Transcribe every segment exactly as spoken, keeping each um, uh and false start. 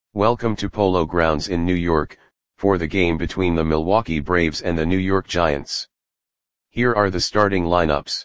Welcome to Polo Grounds in New York, for the game between the Milwaukee Braves and the New York Giants. Here are the starting lineups.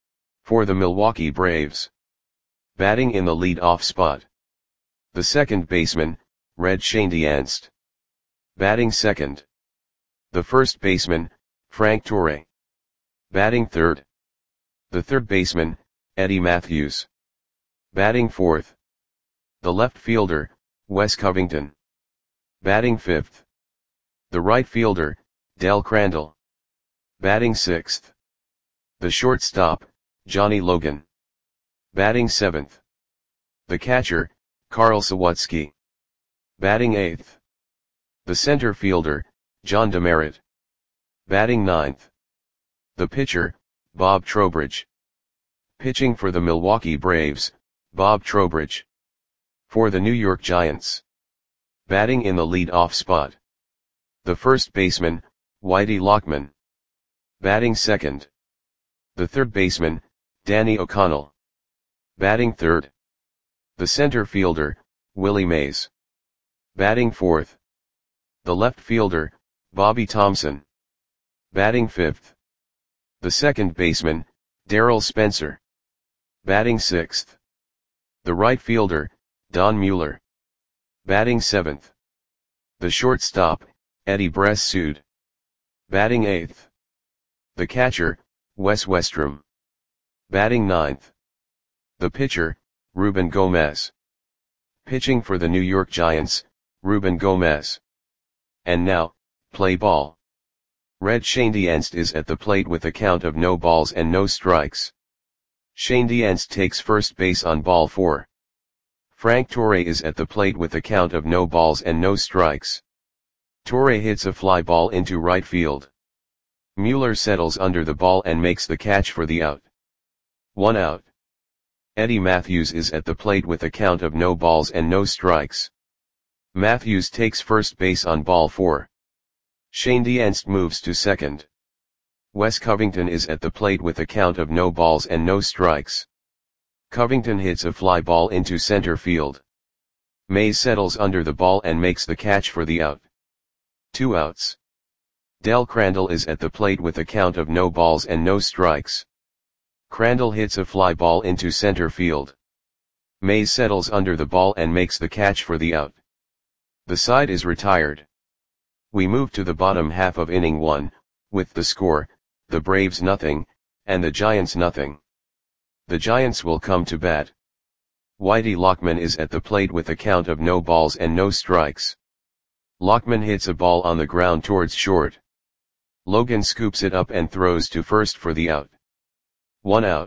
For the Milwaukee Braves. Batting in the lead-off spot. The second baseman, Red Schoendienst. Batting second. The first baseman, Frank Torre. Batting third. The third baseman, Eddie Mathews. Batting fourth. The left fielder, Wes Covington. Batting fifth. The right fielder, Del Crandall. Batting sixth. The shortstop, Johnny Logan. Batting seventh. The catcher, Carl Sawatsky. Batting eighth. The center fielder, John Demeritte. Batting ninth. The pitcher, Bob Trowbridge. Pitching for the Milwaukee Braves, Bob Trowbridge. For the New York Giants. Batting in the lead-off spot. The first baseman, Whitey Lockman. Batting second. The third baseman, Danny O'Connell. Batting third. The center fielder, Willie Mays. Batting fourth. The left fielder, Bobby Thomson. Batting fifth. The second baseman, Darryl Spencer. Batting sixth. The right fielder, Don Mueller. Batting seventh. The shortstop, Eddie Bressoud. Batting eighth. The catcher, Wes Westrum. Batting ninth. The pitcher, Ruben Gomez. Pitching for the New York Giants, Ruben Gomez. And now, play ball. Red Schoendienst is at the plate with a count of no balls and no strikes. Schoendienst takes first base on ball four. Frank Torre is at the plate with a count of no balls and no strikes. Torre hits a fly ball into right field. Mueller settles under the ball and makes the catch for the out. One out. Eddie Mathews is at the plate with a count of no balls and no strikes. Mathews takes first base on ball four. Schoendienst moves to second. Wes Covington is at the plate with a count of no balls and no strikes. Covington hits a fly ball into center field. Mays settles under the ball and makes the catch for the out. Two outs. Del Crandall is at the plate with a count of no balls and no strikes. Crandall hits a fly ball into center field. Mays settles under the ball and makes the catch for the out. The side is retired. We move to the bottom half of inning one, with the score, the Braves nothing, and the Giants nothing. The Giants will come to bat. Whitey Lockman is at the plate with a count of no balls and no strikes. Lockman hits a ball on the ground towards short. Logan scoops it up and throws to first for the out. One out.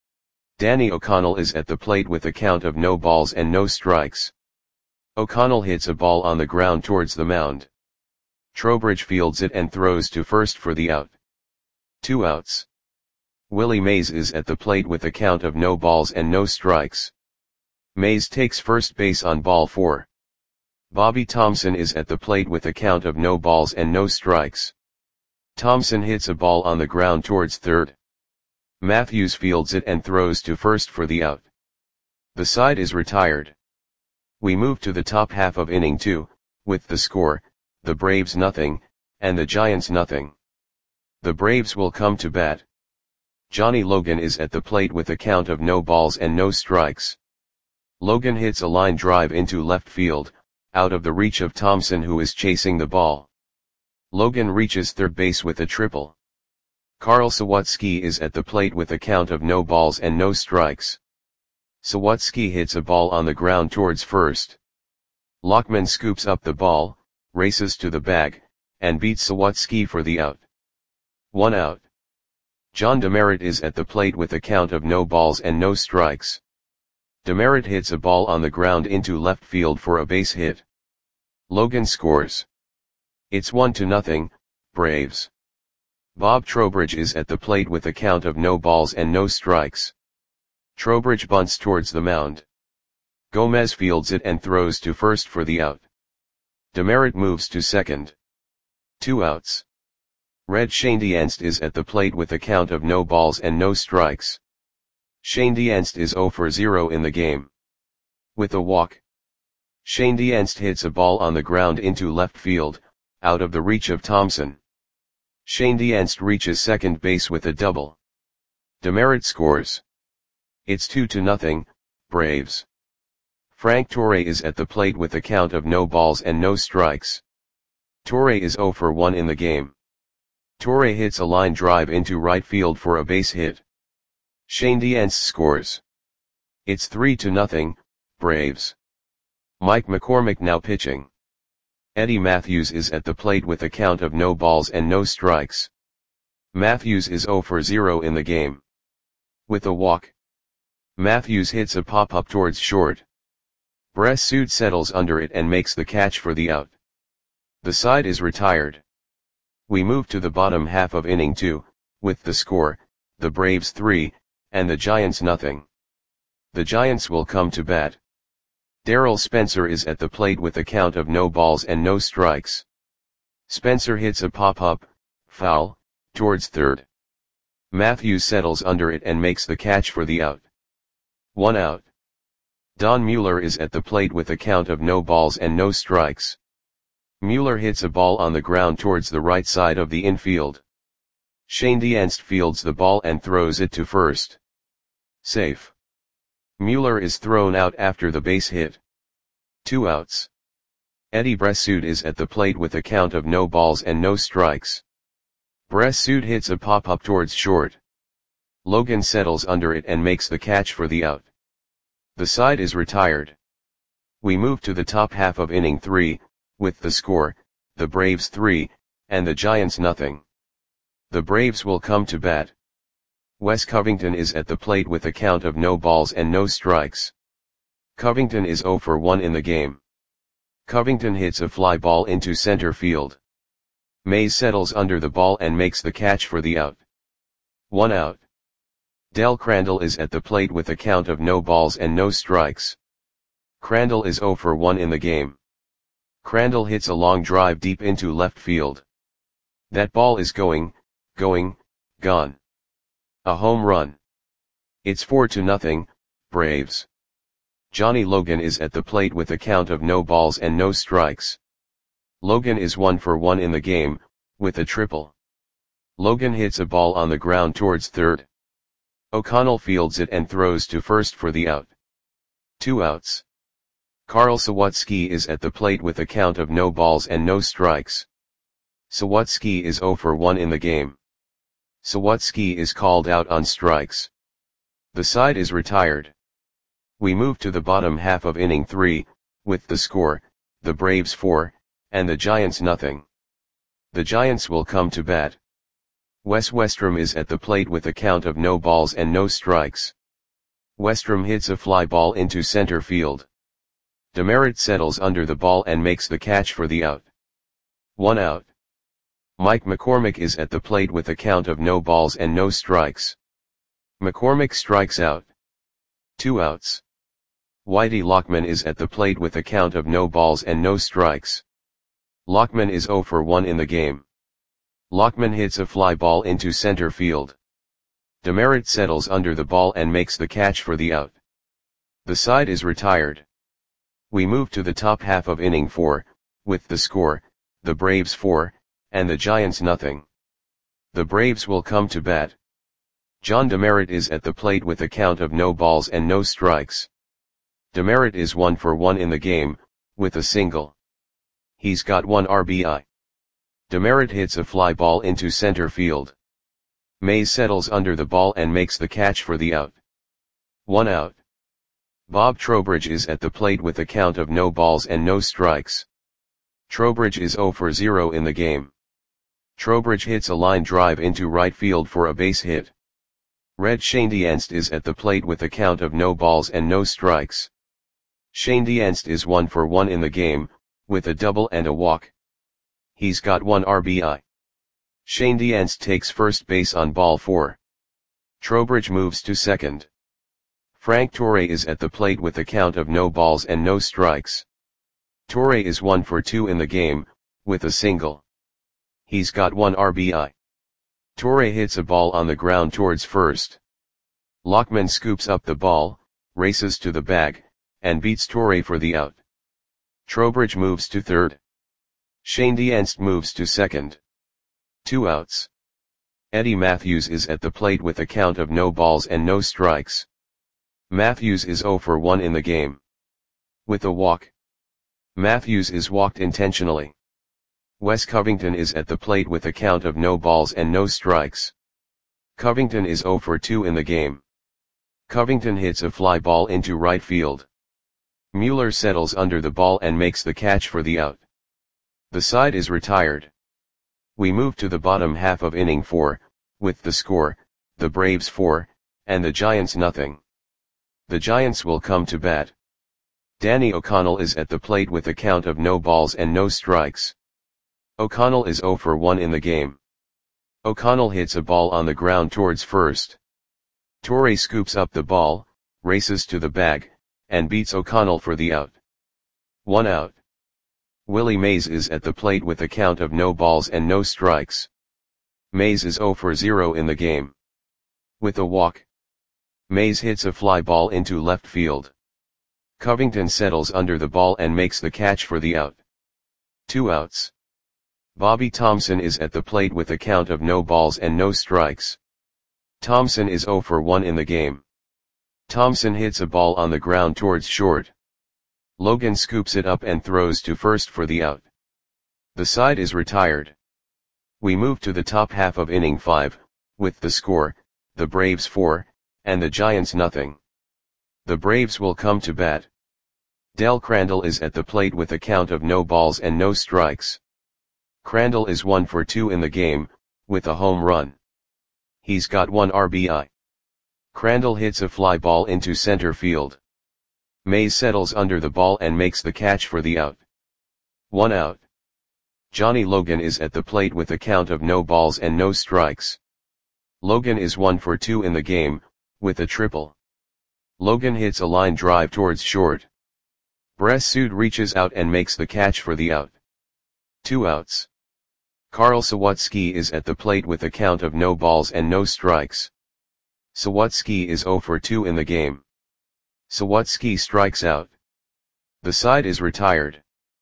Danny O'Connell is at the plate with a count of no balls and no strikes. O'Connell hits a ball on the ground towards the mound. Trowbridge fields it and throws to first for the out. Two outs. Willie Mays is at the plate with a count of no balls and no strikes. Mays takes first base on ball four. Bobby Thomson is at the plate with a count of no balls and no strikes. Thomson hits a ball on the ground towards third. Mathews fields it and throws to first for the out. The side is retired. We move to the top half of inning two, with the score, the Braves nothing, and the Giants nothing. The Braves will come to bat. Johnny Logan is at the plate with a count of no balls and no strikes. Logan hits a line drive into left field, out of the reach of Thomson who is chasing the ball. Logan reaches third base with a triple. Carl Sawatsky is at the plate with a count of no balls and no strikes. Sawatsky hits a ball on the ground towards first. Lockman scoops up the ball, races to the bag, and beats Sawatsky for the out. One out. John Demeritte is at the plate with a count of no balls and no strikes. Demeritte hits a ball on the ground into left field for a base hit. Logan scores. It's one to nothing, Braves. Bob Trowbridge is at the plate with a count of no balls and no strikes. Trowbridge bunts towards the mound. Gomez fields it and throws to first for the out. Demeritte moves to second. Two outs. Red Schoendienst is at the plate with a count of no balls and no strikes. Schoendienst is zero for zero in the game. With a walk. Shane Dienst hits a ball on the ground into left field, out of the reach of Thompson. Shane Dienst reaches second base with a double. Demerit scores. It's two to nothing, Braves. Frank Torre is at the plate with a count of no balls and no strikes. Torre is zero for one in the game. Torre hits a line drive into right field for a base hit. Shane Dienst scores. It's three to nothing, Braves. Mike McCormick now pitching. Eddie Matthews is at the plate with a count of no balls and no strikes. Matthews is zero for zero in the game. With a walk, Matthews hits a pop-up towards short. Bressud settles under it and makes the catch for the out. The side is retired. We move to the bottom half of inning two, with the score, the Braves three, and the Giants nothing. The Giants will come to bat. Darryl Spencer is at the plate with a count of no balls and no strikes. Spencer hits a pop-up, foul, towards third. Matthews settles under it and makes the catch for the out. One out. Don Mueller is at the plate with a count of no balls and no strikes. Mueller hits a ball on the ground towards the right side of the infield. Shane Dienst fields the ball and throws it to first. Safe. Mueller is thrown out after the base hit. Two outs. Eddie Bressud is at the plate with a count of no balls and no strikes. Bressud hits a pop-up towards short. Logan settles under it and makes the catch for the out. The side is retired. We move to the top half of inning three, with the score, the Braves three, and the Giants nothing. The Braves will come to bat. Wes Covington is at the plate with a count of no balls and no strikes. Covington is zero for one in the game. Covington hits a fly ball into center field. Mays settles under the ball and makes the catch for the out. One out. Del Crandall is at the plate with a count of no balls and no strikes. Crandall is zero for one in the game. Crandall hits a long drive deep into left field. That ball is going, going, gone. A home run. It's four to nothing, Braves. Johnny Logan is at the plate with a count of no balls and no strikes. Logan is one for one in the game, with a triple. Logan hits a ball on the ground towards third. O'Connell fields it and throws to first for the out. Two outs. Carl Sawatsky is at the plate with a count of no balls and no strikes. Sawatsky is zero for one in the game. Sawatsky is called out on strikes. The side is retired. We move to the bottom half of inning three, with the score, the Braves four, and the Giants nothing. The Giants will come to bat. Wes Westrom is at the plate with a count of no balls and no strikes. Westrom hits a fly ball into center field. Demerit settles under the ball and makes the catch for the out. One out. Mike McCormick is at the plate with a count of no balls and no strikes. McCormick strikes out. Two outs. Whitey Lockman is at the plate with a count of no balls and no strikes. Lockman is zero for one in the game. Lockman hits a fly ball into center field. Demerit settles under the ball and makes the catch for the out. The side is retired. We move to the top half of inning four, with the score, the Braves four, and the Giants nothing. The Braves will come to bat. John Demerit is at the plate with a count of no balls and no strikes. Demerit is one for one in the game, with a single. He's got one R B I. Demerit hits a fly ball into center field. Mays settles under the ball and makes the catch for the out. One out. Bob Trowbridge is at the plate with a count of no balls and no strikes. Trowbridge is zero for zero in the game. Trowbridge hits a line drive into right field for a base hit. Red Shane Dienst is at the plate with a count of no balls and no strikes. Shane Dienst is one for one in the game, with a double and a walk. He's got one R B I. Shane Dienst takes first base on ball four. Trowbridge moves to second. Frank Torre is at the plate with a count of no balls and no strikes. Torre is one for two in the game, with a single. He's got one R B I. Torre hits a ball on the ground towards first. Lockman scoops up the ball, races to the bag, and beats Torre for the out. Trowbridge moves to third. Schoendienst moves to second. Two outs. Eddie Matthews is at the plate with a count of no balls and no strikes. Matthews is zero for one in the game. With a walk. Matthews is walked intentionally. Wes Covington is at the plate with a count of no balls and no strikes. Covington is zero for two in the game. Covington hits a fly ball into right field. Mueller settles under the ball and makes the catch for the out. The side is retired. We move to the bottom half of inning four, with the score, the Braves four, and the Giants nothing. The Giants will come to bat. Danny O'Connell is at the plate with a count of no balls and no strikes. O'Connell is zero for one in the game. O'Connell hits a ball on the ground towards first. Torre scoops up the ball, races to the bag, and beats O'Connell for the out. One out. Willie Mays is at the plate with a count of no balls and no strikes. Mays is zero for zero in the game. With a walk. Mays hits a fly ball into left field. Covington settles under the ball and makes the catch for the out. Two outs. Bobby Thomson is at the plate with a count of no balls and no strikes. Thomson is zero for one in the game. Thomson hits a ball on the ground towards short. Logan scoops it up and throws to first for the out. The side is retired. We move to the top half of inning five, with the score, the Braves four, and the Giants nothing. The Braves will come to bat. Del Crandall is at the plate with a count of no balls and no strikes. Crandall is one for two in the game, with a home run. He's got one R B I. Crandall hits a fly ball into center field. Mays settles under the ball and makes the catch for the out. One out. Johnny Logan is at the plate with a count of no balls and no strikes. Logan is one for two in the game, with a triple. Logan hits a line drive towards short. Bressud reaches out and makes the catch for the out. Two outs. Carl Sawatsky is at the plate with a count of no balls and no strikes. Sawatsky is zero for two in the game. Sawatsky strikes out. The side is retired.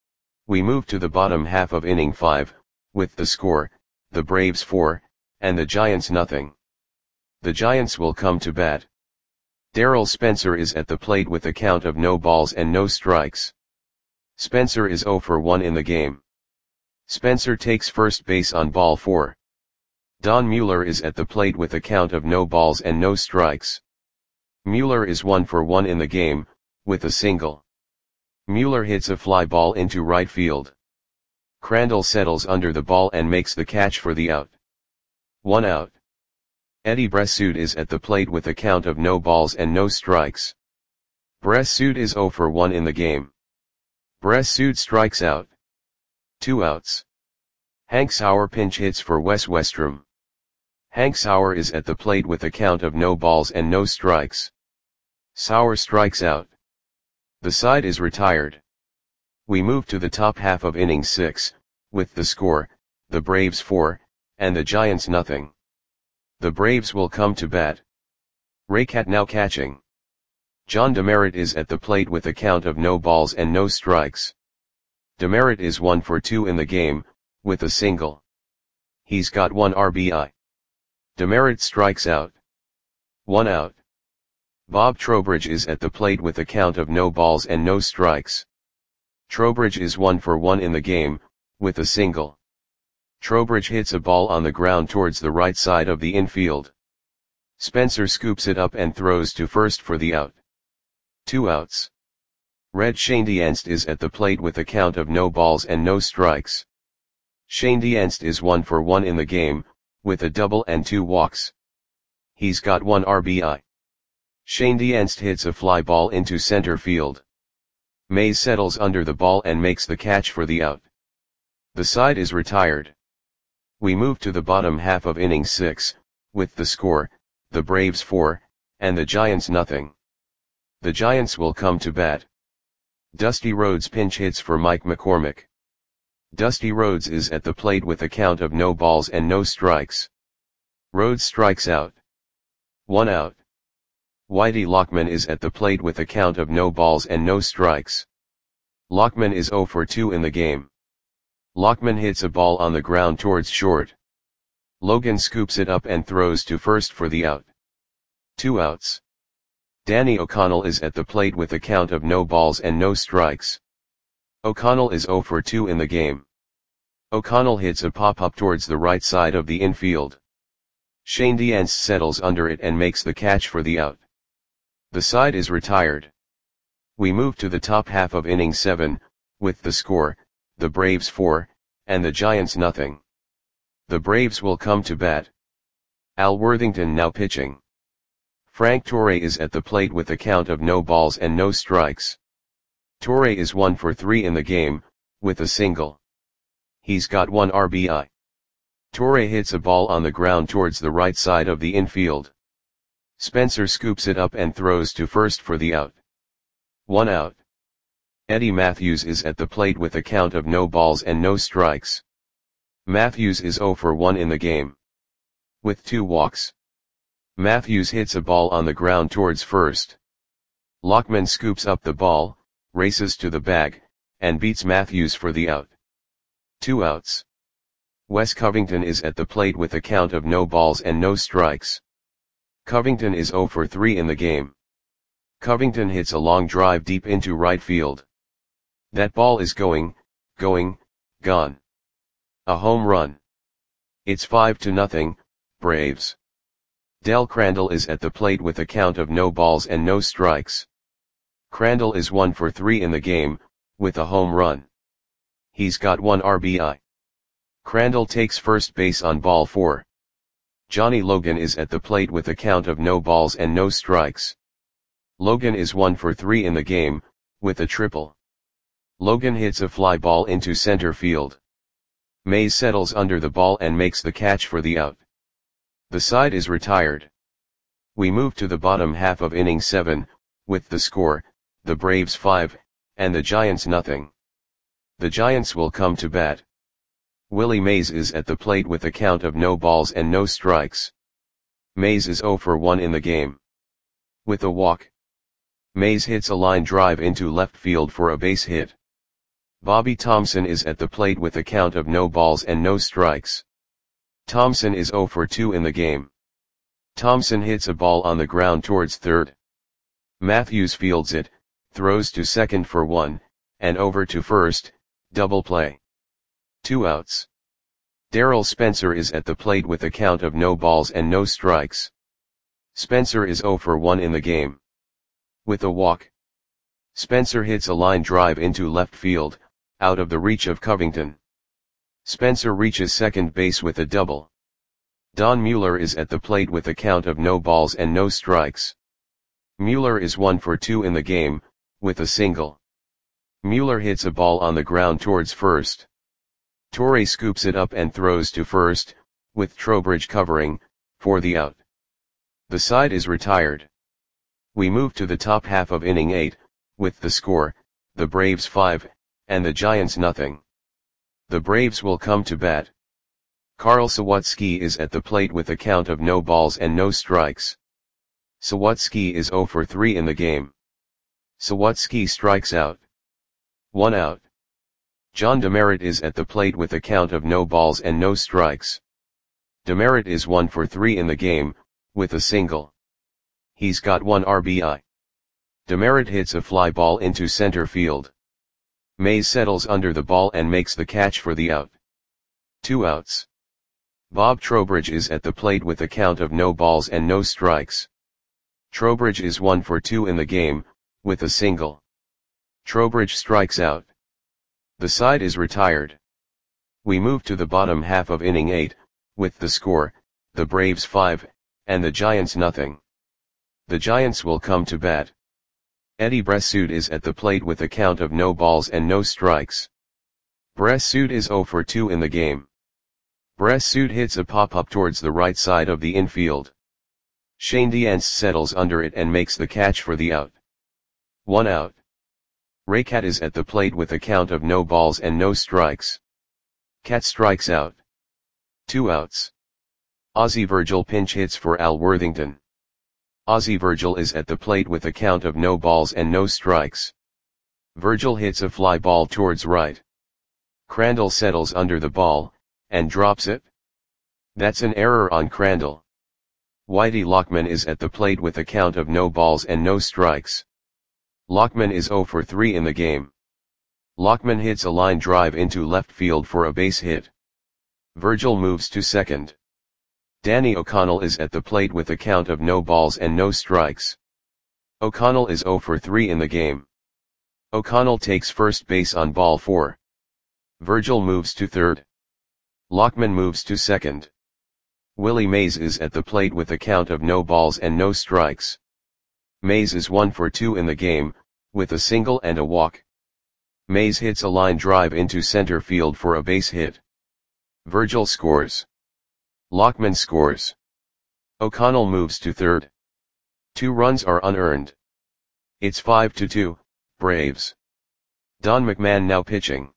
We move to the bottom half of inning five, with the score, the Braves four, and the Giants nothing. The Giants will come to bat. Darrell Spencer is at the plate with a count of no balls and no strikes. Spencer is zero for one in the game. Spencer takes first base on ball four. Don Mueller is at the plate with a count of no balls and no strikes. Mueller is one for one in the game, with a single. Mueller hits a fly ball into right field. Crandall settles under the ball and makes the catch for the out. One out. Eddie Bressud is at the plate with a count of no balls and no strikes. Bressud is zero for one in the game. Bressud strikes out. Two outs. Hank Sauer pinch hits for Wes Westrom. Hank Sauer is at the plate with a count of no balls and no strikes. Sauer strikes out. The side is retired. We move to the top half of inning six, with the score, the Braves four, and the Giants nothing. The Braves will come to bat. Raycat now catching. John Demerit is at the plate with a count of no balls and no strikes. Demerit is one for two in the game, with a single. He's got one R B I. Demerit strikes out. One out. Bob Trowbridge is at the plate with a count of no balls and no strikes. Trowbridge is one for one in the game, with a single. Trowbridge hits a ball on the ground towards the right side of the infield. Spencer scoops it up and throws to first for the out. Two outs. Red Schoendienst is at the plate with a count of no balls and no strikes. Schoendienst is one for one in the game, with a double and two walks. He's got one R B I. Schoendienst hits a fly ball into center field. Mays settles under the ball and makes the catch for the out. The side is retired. We move to the bottom half of inning six, with the score, the Braves four, and the Giants nothing. The Giants will come to bat. Dusty Rhodes pinch hits for Mike McCormick. Dusty Rhodes is at the plate with a count of no balls and no strikes. Rhodes strikes out. One out. Whitey Lockman is at the plate with a count of no balls and no strikes. Lockman is zero for two in the game. Lockman hits a ball on the ground towards short. Logan scoops it up and throws to first for the out. Two outs. Danny O'Connell is at the plate with a count of no balls and no strikes. O'Connell is zero for two in the game. O'Connell hits a pop-up towards the right side of the infield. Shane Diance settles under it and makes the catch for the out. The side is retired. We move to the top half of inning seven, with the score, the Braves four, and the Giants nothing. The Braves will come to bat. Al Worthington now pitching. Frank Torre is at the plate with a count of no balls and no strikes. Torre is one for three in the game, with a single. He's got one R B I. Torre hits a ball on the ground towards the right side of the infield. Spencer scoops it up and throws to first for the out. One out. Eddie Matthews is at the plate with a count of no balls and no strikes. Matthews is zero for one in the game. With two walks. Matthews hits a ball on the ground towards first. Lockman scoops up the ball, races to the bag, and beats Matthews for the out. Two outs. Wes Covington is at the plate with a count of no balls and no strikes. Covington is zero for three in the game. Covington hits a long drive deep into right field. That ball is going, going, gone. A home run. It's five to nothing, Braves. Del Crandall is at the plate with a count of no balls and no strikes. Crandall is one for three in the game, with a home run. He's got one R B I. Crandall takes first base on ball four. Johnny Logan is at the plate with a count of no balls and no strikes. Logan is one for three in the game, with a triple. Logan hits a fly ball into center field. Mays settles under the ball and makes the catch for the out. The side is retired. We move to the bottom half of inning seven, with the score, the Braves five, and the Giants nothing. The Giants will come to bat. Willie Mays is at the plate with a count of no balls and no strikes. Mays is zero for one in the game. With a walk. Mays hits a line drive into left field for a base hit. Bobby Thompson is at the plate with a count of no balls and no strikes. Thompson is zero for two in the game. Thompson hits a ball on the ground towards third. Matthews fields it, throws to second for one, and over to first, double play. Two outs. Darrell Spencer is at the plate with a count of no balls and no strikes. Spencer is zero for one in the game. With a walk. Spencer hits a line drive into left field, out of the reach of Covington. Spencer reaches second base with a double. Don Mueller is at the plate with a count of no balls and no strikes. Mueller is one for two in the game, with a single. Mueller hits a ball on the ground towards first. Torre scoops it up and throws to first, with Trowbridge covering, for the out. The side is retired. We move to the top half of inning eight, with the score, the Braves five, and the Giants nothing. The Braves will come to bat. Carl Sawatsky is at the plate with a count of no balls and no strikes. Sawatsky is zero for three in the game. Sawatsky strikes out. One out. John Demerit is at the plate with a count of no balls and no strikes. Demerit is one for three in the game, with a single. He's got one R B I. Demerit hits a fly ball into center field. Mays settles under the ball and makes the catch for the out. Two outs. Bob Trowbridge is at the plate with a count of no balls and no strikes. Trowbridge is one for two in the game, with a single. Trowbridge strikes out. The side is retired. We move to the bottom half of inning eight, with the score, the Braves five, and the Giants nothing. The Giants will come to bat. Eddie Bressoud is at the plate with a count of no balls and no strikes. Bressoud is zero for two in the game. Bressoud hits a pop-up towards the right side of the infield. Shane Diance settles under it and makes the catch for the out. One out. Ray Cat is at the plate with a count of no balls and no strikes. Cat strikes out. Two outs. Ozzie Virgil pinch hits for Al Worthington. Ozzie Virgil is at the plate with a count of no balls and no strikes. Virgil hits a fly ball towards right. Crandall settles under the ball, and drops it. That's an error on Crandall. Whitey Lockman is at the plate with a count of no balls and no strikes. Lockman is zero for three in the game. Lockman hits a line drive into left field for a base hit. Virgil moves to second. Danny O'Connell is at the plate with a count of no balls and no strikes. O'Connell is zero for three in the game. O'Connell takes first base on ball four. Virgil moves to third. Lockman moves to second. Willie Mays is at the plate with a count of no balls and no strikes. Mays is one for two in the game, with a single and a walk. Mays hits a line drive into center field for a base hit. Virgil scores. Lockman scores. O'Connell moves to third. Two runs are unearned. It's five to two, Braves. Don McMahon now pitching.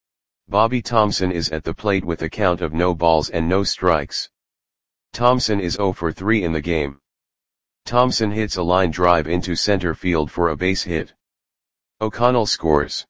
Bobby Thomson is at the plate with a count of no balls and no strikes. Thomson is zero for three in the game. Thomson hits a line drive into center field for a base hit. O'Connell scores.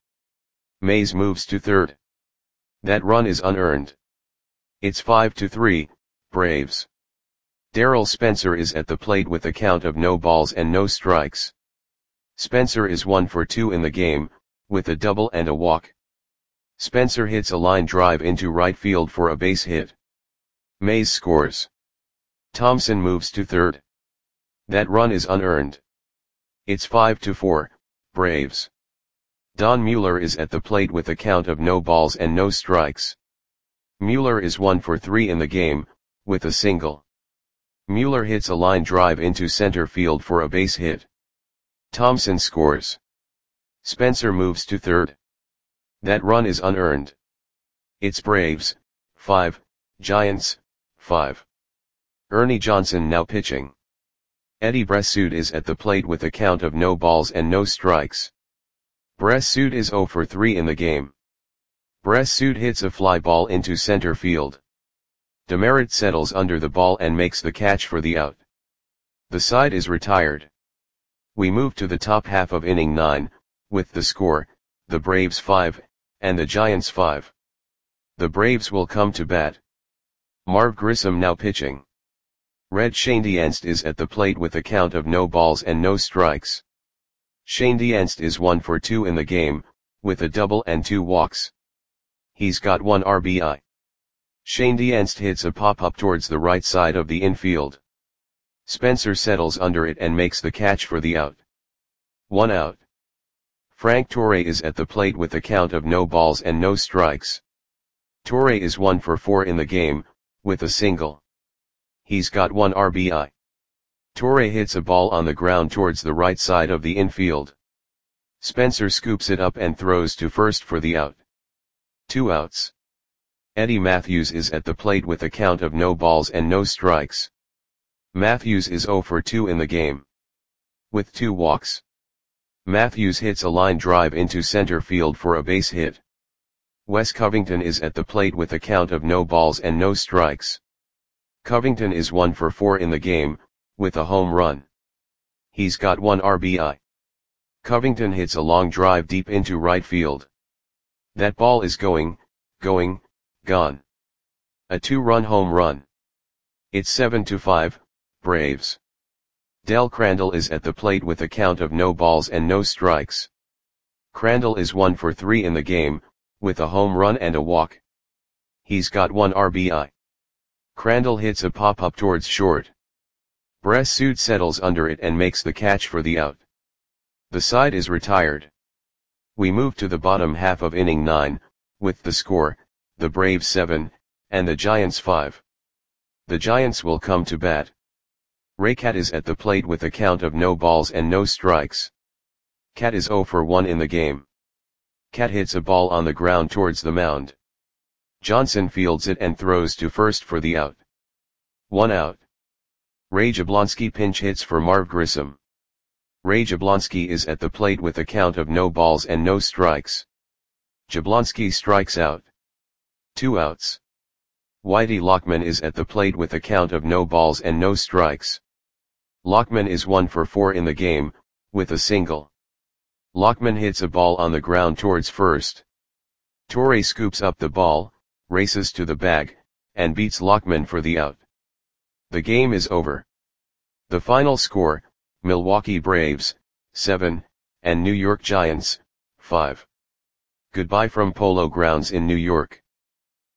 Mays moves to third. That run is unearned. It's five to three, Braves. Darrell Spencer is at the plate with a count of no balls and no strikes. Spencer is one for two in the game, with a double and a walk. Spencer hits a line drive into right field for a base hit. Mays scores. Thomson moves to third. That run is unearned. It's five to four, Braves. Don Mueller is at the plate with a count of no balls and no strikes. Mueller is one for three in the game, with a single. Mueller hits a line drive into center field for a base hit. Thomson scores. Spencer moves to third. That run is unearned. It's Braves, five, Giants, five. Ernie Johnson now pitching. Eddie Bressoud is at the plate with a count of no balls and no strikes. Bressoud is zero for three in the game. Bressoud hits a fly ball into center field. Demerit settles under the ball and makes the catch for the out. The side is retired. We move to the top half of inning nine, with the score, the Braves five, and the Giants five. The Braves will come to bat. Marv Grissom now pitching. Red Schoendienst is at the plate with a count of no balls and no strikes. Schoendienst is one for two in the game, with a double and two walks. He's got one R B I. Schoendienst hits a pop-up towards the right side of the infield. Spencer settles under it and makes the catch for the out. One out. Frank Torre is at the plate with a count of no balls and no strikes. Torre is one for four in the game, with a single. He's got one R B I. Torre hits a ball on the ground towards the right side of the infield. Spencer scoops it up and throws to first for the out. Two outs. Eddie Matthews is at the plate with a count of no balls and no strikes. Matthews is zero for two in the game. With two walks. Matthews hits a line drive into center field for a base hit. Wes Covington is at the plate with a count of no balls and no strikes. Covington is one for four in the game, with a home run. He's got one R B I. Covington hits a long drive deep into right field. That ball is going, going, gone. A two-run home run. It's seven to five, Braves. Del Crandall is at the plate with a count of no balls and no strikes. Crandall is one for three in the game, with a home run and a walk. He's got one R B I. Crandall hits a pop-up towards short. Bressoud settles under it and makes the catch for the out. The side is retired. We move to the bottom half of inning nine, with the score, the Braves seven, and the Giants five. The Giants will come to bat. Ray Cat is at the plate with a count of no balls and no strikes. Cat is zero for one in the game. Cat hits a ball on the ground towards the mound. Johnson fields it and throws to first for the out. One out. Ray Jablonski pinch hits for Marv Grissom. Ray Jablonski is at the plate with a count of no balls and no strikes. Jablonski strikes out. Two outs. Whitey Lockman is at the plate with a count of no balls and no strikes. Lockman is one for four in the game, with a single. Lockman hits a ball on the ground towards first. Torre scoops up the ball, races to the bag, and beats Lockman for the out. The game is over. The final score, Milwaukee Braves, seven, and New York Giants, five. Goodbye from Polo Grounds in New York.